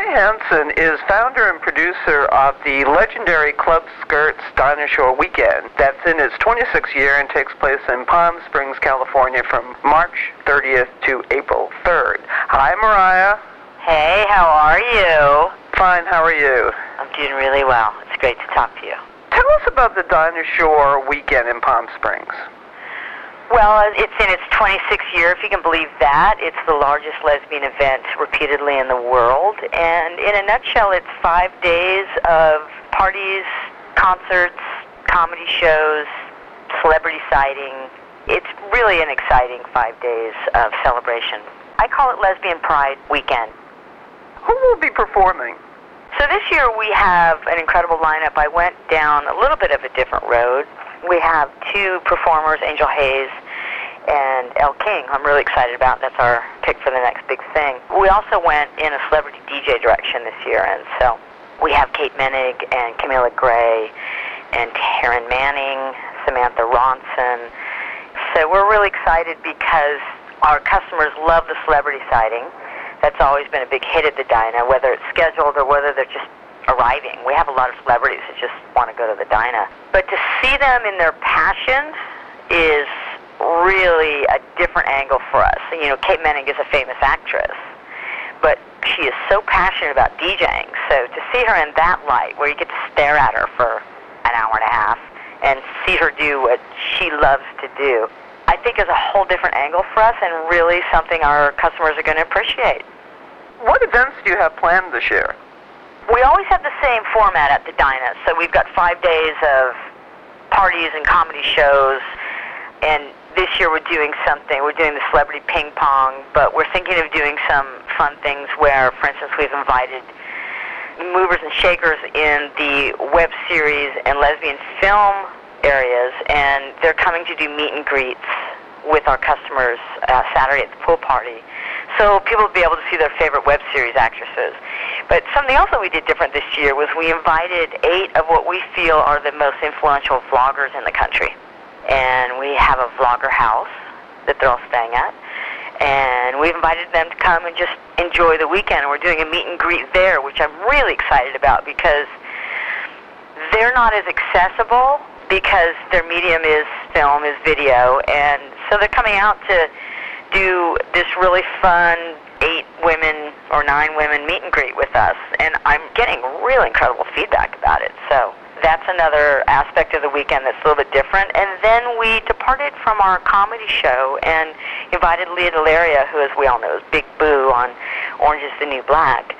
Hansen is founder and producer of the legendary Club Skirts Dinosaur Weekend. That's in its 26th year and takes place in Palm Springs, California from March 30th to April 3rd. Hi, Mariah. Hey, how are you? Fine, how are you? I'm doing really well. It's great to talk to you. Tell us about the Dinosaur Weekend in Palm Springs. Well, it's in its 26th year, if you can believe that. It's the largest lesbian event repeatedly in the world. And in a nutshell, it's 5 days of parties, concerts, comedy shows, celebrity sighting. It's really an exciting 5 days of celebration. I call it Lesbian Pride Weekend. Who will be performing? So this year we have an incredible lineup. I went down a little bit of a different road. We have two performers, Angel Hayes and Elle King, I'm really excited about. That's our pick for the next big thing. We also went in a celebrity DJ direction this year, and so we have Kate Menig and Camila Gray and Taryn Manning, Samantha Ronson. So we're really excited because our customers love the celebrity sighting. That's always been a big hit at the Dinah, whether it's scheduled or whether they're just arriving. We have a lot of celebrities that just want to go to the Dinah. But to see them in their passion is really a different angle for us. You know, Kate Menig is a famous actress, but she is so passionate about DJing. So to see her in that light, where you get to stare at her for an hour and a half and see her do what she loves to do, I think is a whole different angle for us and really something our customers are going to appreciate. What events do you have planned this year? We always have the same format at the Dinah. So we've got 5 days of parties and comedy shows, and this year we're doing something. We're doing the celebrity ping pong, but we're thinking of doing some fun things where, for instance, we've invited movers and shakers in the web series and lesbian film areas, and they're coming to do meet and greets with our customers Saturday at the pool party. So people will be able to see their favorite web series actresses. But something else that we did different this year was we invited 8 of what we feel are the most influential vloggers in the country. And we have a vlogger house that they're all staying at. And we've invited them to come and just enjoy the weekend. And we're doing a meet and greet there, which I'm really excited about because they're not as accessible because their medium is film, is video. And so they're coming out to do this really fun 8 women or 9 women meet and greet with us, and I'm getting really incredible feedback about it. So that's another aspect of the weekend that's a little bit different. And then we departed from our comedy show and invited Leah Delaria, who, as we all know, is Big Boo on Orange is the New Black,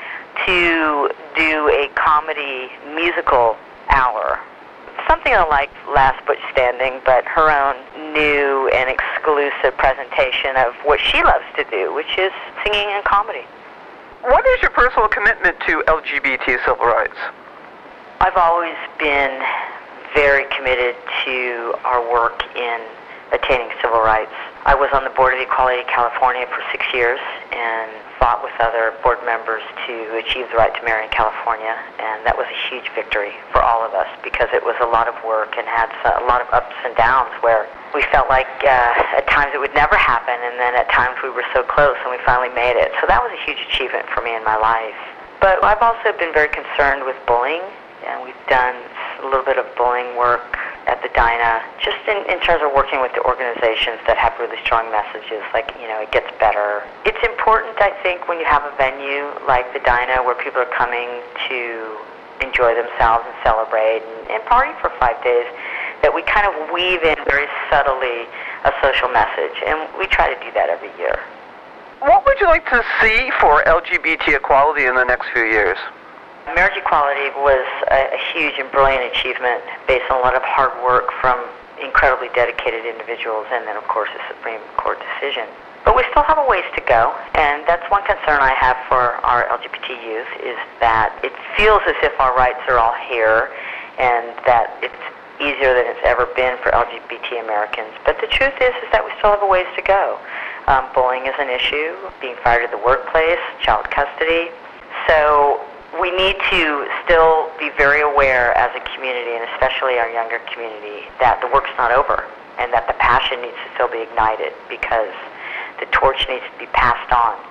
to do a comedy musical hour. Something like Last Butch Standing, but her own new and exclusive presentation of what she loves to do, which is singing and comedy. What is your personal commitment to LGBT civil rights? I've always been very committed to our work in attaining civil rights. I was on the board of Equality California for 6 years and fought with other board members to achieve the right to marry in California, and that was a huge victory for all of us because it was a lot of work and had a lot of ups and downs where we felt like at times it would never happen, and then at times we were so close and we finally made it. So that was a huge achievement for me in my life. But I've also been very concerned with bullying, and we've done a little bit of bullying work at the Dinah, just in terms of working with the organizations that have really strong messages, like, you know, it gets better. It's important, I think, when you have a venue like the Dinah where people are coming to enjoy themselves and celebrate and party for 5 days, that we kind of weave in very subtly a social message, and we try to do that every year. What would you like to see for LGBT equality in the next few years? Marriage equality was a huge and brilliant achievement based on a lot of hard work from incredibly dedicated individuals and then, of course, a Supreme Court decision. But we still have a ways to go, and that's one concern I have for our LGBT youth is that it feels as if our rights are all here and that it's easier than it's ever been for LGBT Americans. But the truth is that we still have a ways to go. Bullying is an issue, being fired at the workplace, child custody. So we need to still be very aware as a community, and especially our younger community, that the work's not over and that the passion needs to still be ignited because the torch needs to be passed on.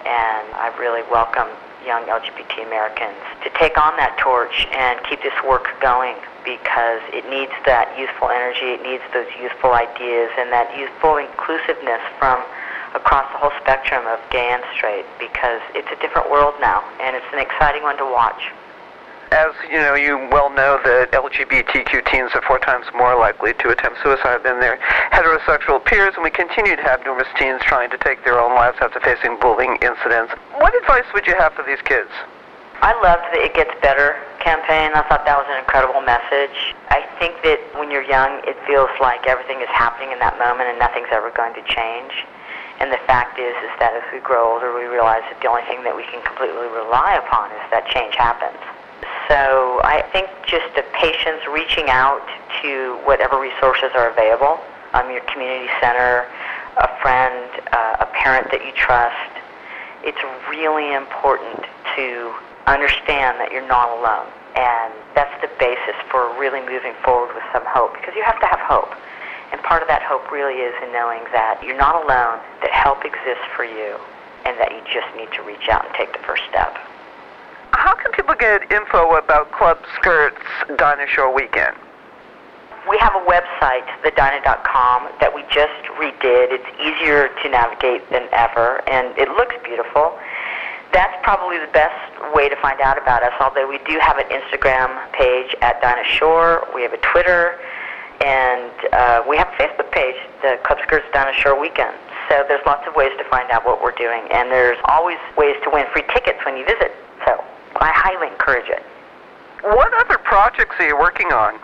and I really welcome young LGBT Americans to take on that torch and keep this work going, because it needs that youthful energy, it needs those youthful ideas, and that youthful inclusiveness from across the whole spectrum of gay and straight, because it's a different world now, and it's an exciting one to watch. As you know, you well know that LGBTQ teens are 4 times more likely to attempt suicide than their heterosexual peers, and we continue to have numerous teens trying to take their own lives after facing bullying incidents. What advice would you have for these kids? I loved the It Gets Better campaign. I thought that was an incredible message. I think that when you're young, it feels like everything is happening in that moment and nothing's ever going to change. And the fact is that as we grow older, we realize that the only thing that we can completely rely upon is that change happens. So I think just the patience, reaching out to whatever resources are available, your community center, a friend, a parent that you trust. It's really important to understand that you're not alone. And that's the basis for really moving forward with some hope, because you have to have hope. And part of that hope really is in knowing that you're not alone, that help exists for you, and that you just need to reach out and take the first step. How can people get info about Club Skirt's Dinah Shore Weekend? We have a website, thedinah.com, that we just redid. It's easier to navigate than ever, and it looks beautiful. That's probably the best way to find out about us, although we do have an Instagram page at Dinah Shore. We have a Twitter, and we have a Facebook page, the Club Skirt's Dinah Shore Weekend. So there's lots of ways to find out what we're doing, and there's always ways to win free tickets when you visit. So I highly encourage it. What other projects are you working on?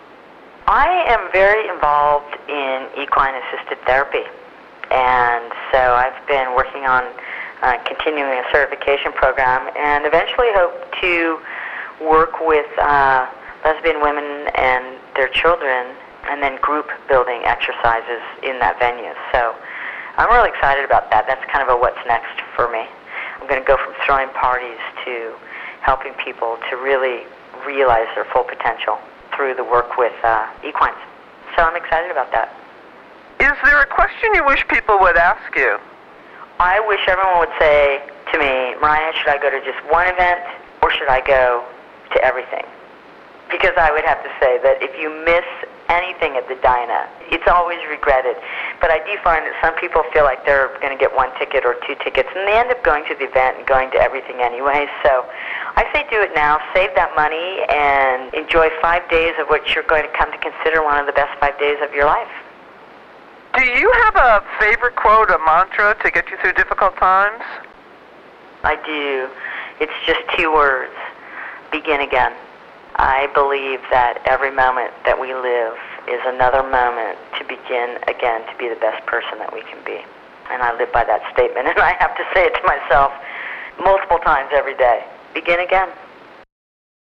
I am very involved in equine-assisted therapy, and so I've been working on continuing a certification program, and eventually hope to work with lesbian women and their children, and then group building exercises in that venue. So I'm really excited about that. That's kind of a what's next for me. I'm going to go from throwing parties to helping people to really realize their full potential through the work with equines. So I'm excited about that. Is there a question you wish people would ask you? I wish everyone would say to me, Mariah, should I go to just one event or should I go to everything? Because I would have to say that if you miss anything at the Dinah, it's always regretted. But I do find that some people feel like they're going to get 1 ticket or 2 tickets, and they end up going to the event and going to everything anyway. So I say do it now, save that money, and enjoy 5 days of what you're going to come to consider one of the best 5 days of your life. Do you have a favorite quote, a mantra to get you through difficult times? I do. It's just 2 words. Begin again. I believe that every moment that we live is another moment to begin again to be the best person that we can be. And I live by that statement, and I have to say it to myself multiple times every day. Begin again.